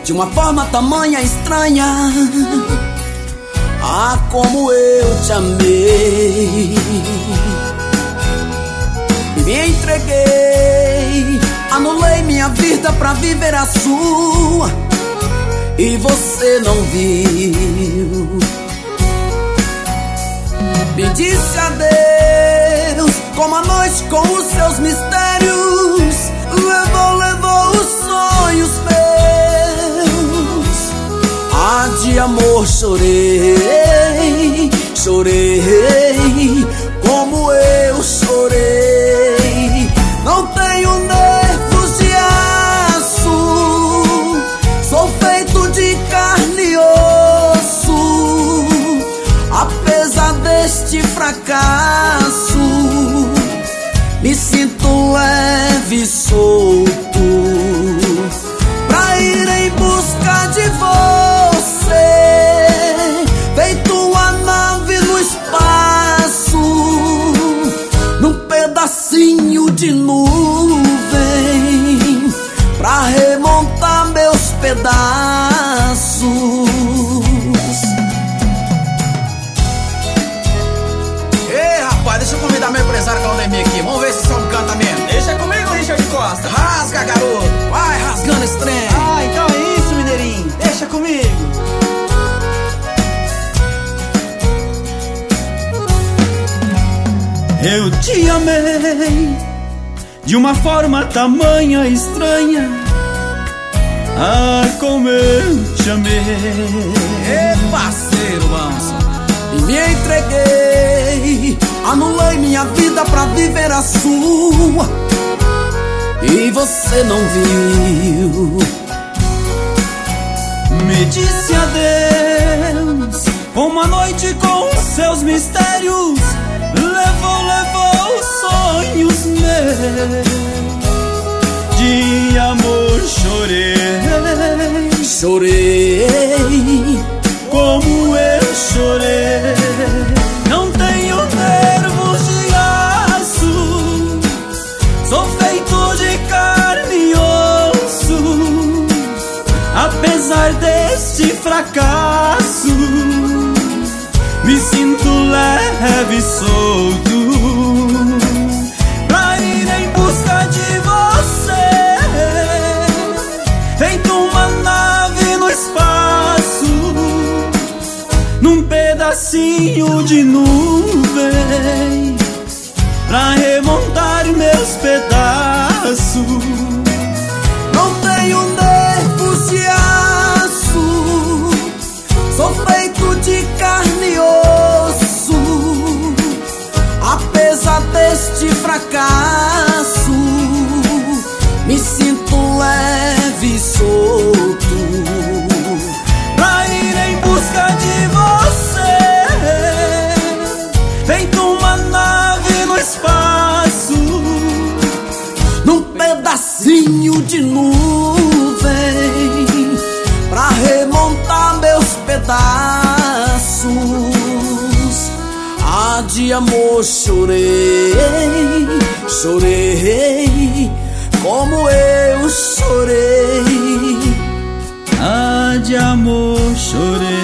de uma forma tamanha estranha. Ah, como eu te amei. Me entreguei, anulei minha vida pra viver a sua, e você não viu. Me disse adeus, como a noite com os seus mistérios levou os sonhos meus. Ah, de amor chorei, chorei, como eu chorei. Não tenho nervos de aço, sou feito de carne e osso. Apesar deste fracasso, me sinto leve e solto pra ir em busca de você, feito uma nave no espaço, num pedacinho de nuvem, pra remontar meus pedaços. Deixa eu convidar meu empresário Claudemir aqui. Vamos ver se esse homem canta mesmo. Deixa comigo, Richard Costa. Rasga, garoto. Vai rasgando esse trem. Ah, então é isso, mineirinho. Deixa comigo. Eu te amei de uma forma tamanha estranha. Ah, como eu te amei. Ê, parceiro, lança. E me entreguei, anulei minha vida pra viver a sua, e você não viu. Me disse adeus, uma noite com seus mistérios levou os sonhos meus. De amor chorei, chorei, como eu chorei. Não tenho nervos de aço, sou feito de carne e osso. Apesar deste fracasso, me sinto leve e solto pra ir em busca de você, feito uma nave no espaço, num pedacinho de nuvem, pra remontar meus pedaços. não tenho nervos de aço, sou feito de carne e osso. Apesar deste fracasso, me sinto leve e solto Pra ir em busca de você, feito uma nave no espaço, num pedacinho de nuvem, pra remontar meus pedaços. Ah, de amor chorei, chorei, como eu chorei. ah, de amor chorei.